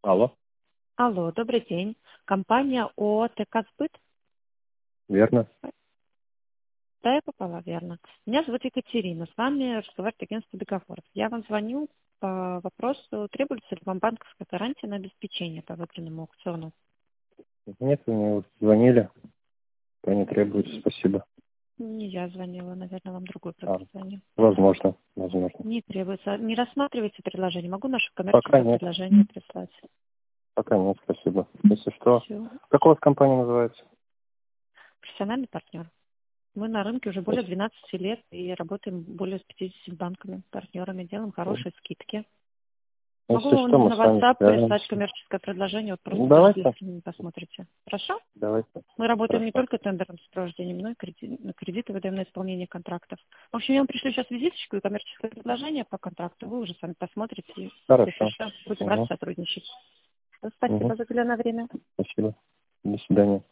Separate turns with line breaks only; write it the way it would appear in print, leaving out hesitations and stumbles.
Алло,
Алло, добрый день. Компания ООО «ТК Сбыт».
верно.
Да, я попала верно. Меня зовут Екатерина. С вами разговаривает агентство договоров. Я вам звоню по вопросу, требуется ли вам банковская гарантия на обеспечение по выигранному аукциону.
Нет, вы мне вот звонили, то не требуется, спасибо.
Не я звонила, наверное, вам другой
А,
кто-то звонил.
возможно.
Не требуется. Не рассматривайте предложение. Могу наше
Пока
коммерческое
нет,
предложение прислать.
спасибо. Если что,
Все.
как у вас компания называется?
Профессиональный партнер. Мы на рынке уже более
Спасибо.
12 лет и работаем более с 50 банками, партнерами, делаем хорошие скидки. Могу
Если что, мы
на
с вами
WhatsApp прислать
свяжемся.
коммерческое предложение, вот просто даже для
Давайте,
сравнения посмотрите. Хорошо?
давайте.
Мы работаем не
Хорошо.
только тендером сопровождением, но и кредиты выдаем на исполнение контрактов. В общем, я вам пришлю сейчас визиточку и коммерческое предложение по контракту. Вы уже сами посмотрите. И, если
Хорошо.
что, будем рады
Угу.
сотрудничать.
Угу.
Спасибо за уделенное время.
Спасибо. До свидания.